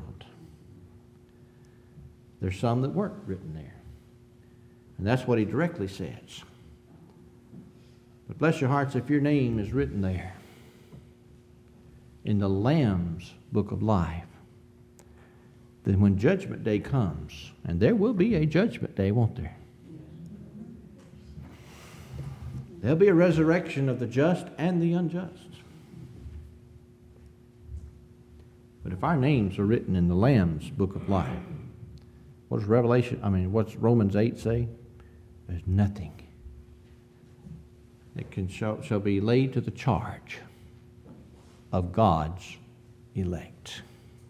There's some that weren't written there. And that's what he directly says. But bless your hearts, if your name is written there in the Lamb's book of life, then when Judgment Day comes, and there will be a Judgment Day, won't there? There'll be a resurrection of the just and the unjust. But if our names are written in the Lamb's book of life, what's Romans 8 say? There's nothing that shall be laid to the charge of God's elect.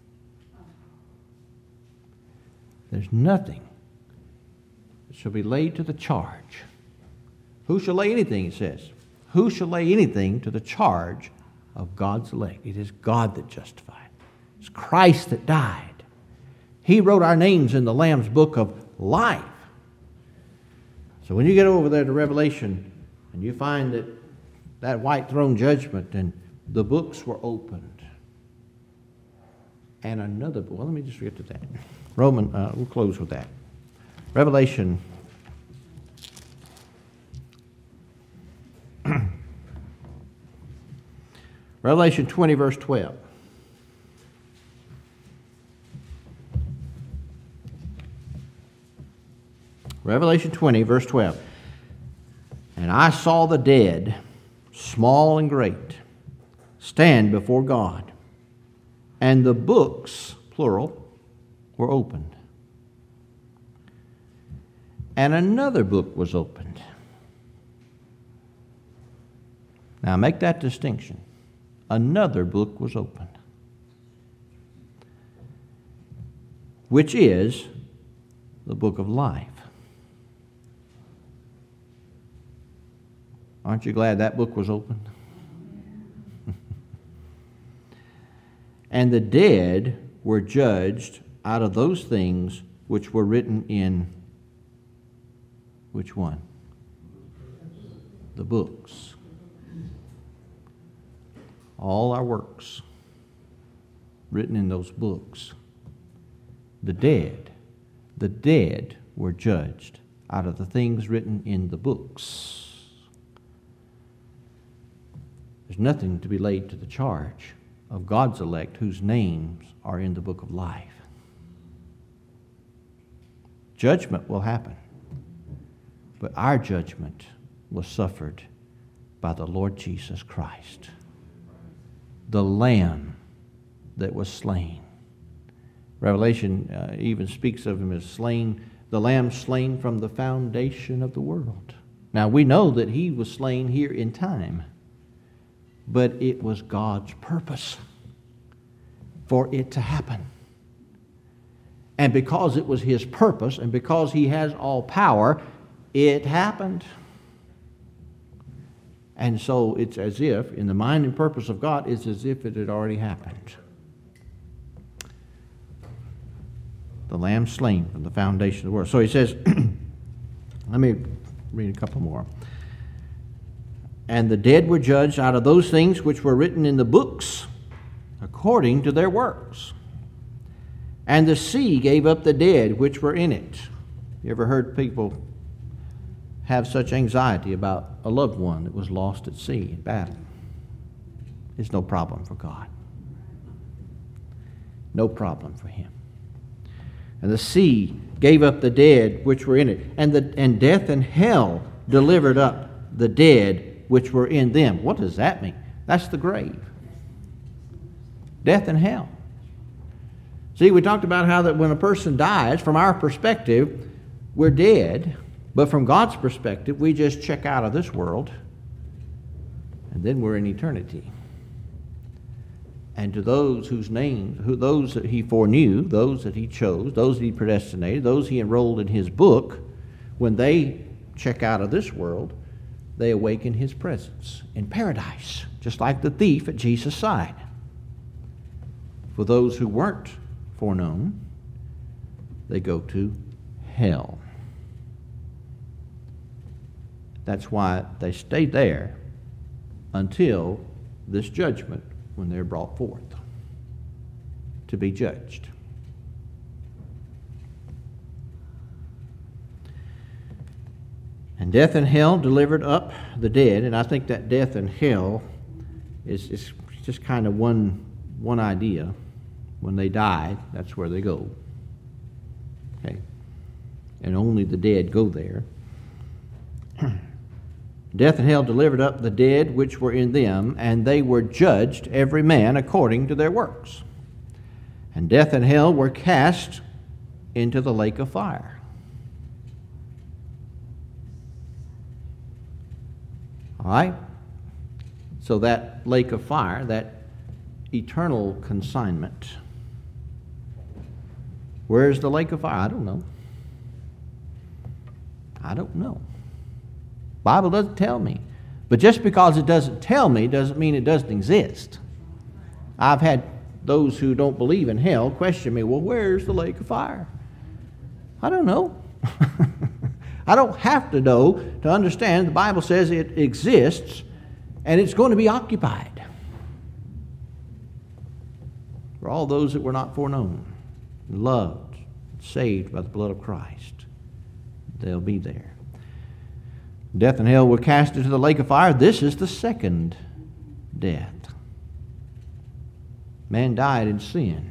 There's nothing that shall be laid to the charge. Who shall lay anything, it says? Who shall lay anything to the charge of God's elect? It is God that justified. It's Christ that died. He wrote our names in the Lamb's book of life. So when you get over there to Revelation and you find that white throne judgment and the books were opened, and another book, well, let me just get to that. We'll close with that. Revelation Revelation 20, verse 12. Revelation 20, verse 12. And I saw the dead, small and great, stand before God, and the books, plural, were opened. And another book was opened. Now make that distinction. Another book was opened, which is the book of life. Aren't you glad that book was opened? And the dead were judged out of those things which were written in which one? The books. All our works written in those books. The dead were judged out of the things written in the books. There's nothing to be laid to the charge of God's elect whose names are in the book of life. Judgment will happen. But our judgment was suffered by the Lord Jesus Christ, the Lamb that was slain. Revelation even speaks of him as slain, the Lamb slain from the foundation of the world. Now we know that he was slain here in time, but it was God's purpose for it to happen. And because it was his purpose, and because he has all power, it happened. And so it's as if, in the mind and purpose of God, it's as if it had already happened. The Lamb slain from the foundation of the world. So he says, let me read a couple more. And the dead were judged out of those things which were written in the books according to their works. And the sea gave up the dead which were in it. You ever heard people have such anxiety about a loved one that was lost at sea in battle? It's no problem for God. No problem for him. And the sea gave up the dead which were in it. And death and hell delivered up the dead which were in them. What does that mean? That's the grave. Death and hell. See, we talked about how that when a person dies, from our perspective, we're dead. But from God's perspective, we just check out of this world, and then we're in eternity. And to those whose names, those that he foreknew, those that he chose, those that he predestinated, those he enrolled in his book, when they check out of this world, they awaken his presence in paradise, just like the thief at Jesus' side. For those who weren't foreknown, they go to hell. That's why they stayed there until this judgment, when they're brought forth to be judged. And death and hell delivered up the dead. And I think that death and hell is just kind of one idea. When they die, that's where they go. Okay. And only the dead go there. Death and hell delivered up the dead which were in them, and they were judged, every man according to their works. And death and hell were cast into the lake of fire. All right? So that lake of fire, that eternal consignment. Where's the lake of fire? I don't know. I don't know. Bible doesn't tell me. But just because it doesn't tell me doesn't mean it doesn't exist. I've had those who don't believe in hell question me, well, where's the lake of fire? I don't know. I don't have to know to understand the Bible says it exists and it's going to be occupied. For all those that were not foreknown, loved, saved by the blood of Christ, they'll be there. Death and hell were cast into the lake of fire. This is the second death. Man died in sin.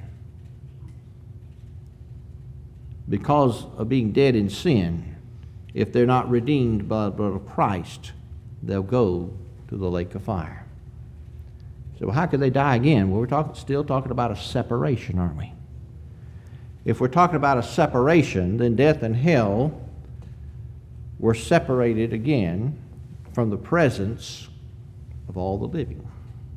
Because of being dead in sin, if they're not redeemed by the blood of Christ, they'll go to the lake of fire. So how could they die again? Well, we're still talking about a separation, aren't we? If we're talking about a separation, then death and hell were separated again from the presence of all the living.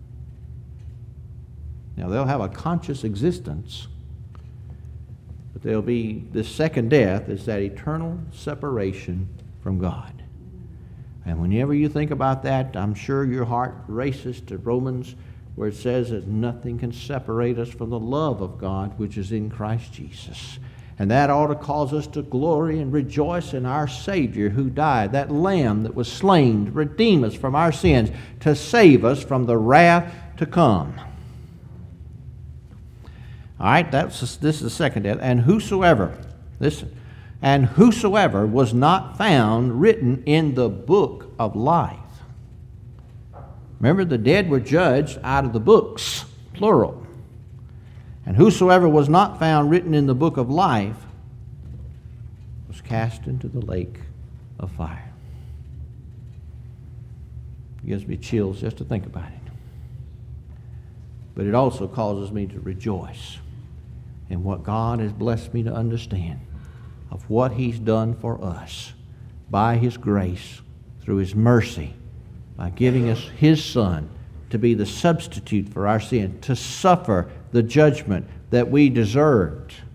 Now, they'll have a conscious existence, but there'll be this second death is that eternal separation from God. And whenever you think about that, I'm sure your heart races to Romans, where it says that nothing can separate us from the love of God which is in Christ Jesus. And that ought to cause us to glory and rejoice in our Savior who died, that Lamb that was slain to redeem us from our sins, to save us from the wrath to come. All right, this is the second death. And whosoever, listen, and whosoever was not found written in the book of life. Remember, the dead were judged out of the books, plural. And whosoever was not found written in the book of life was cast into the lake of fire. It gives me chills just to think about it. But it also causes me to rejoice in what God has blessed me to understand of what He's done for us by His grace, through His mercy, by giving us His Son to be the substitute for our sin, to suffer the judgment that we deserved.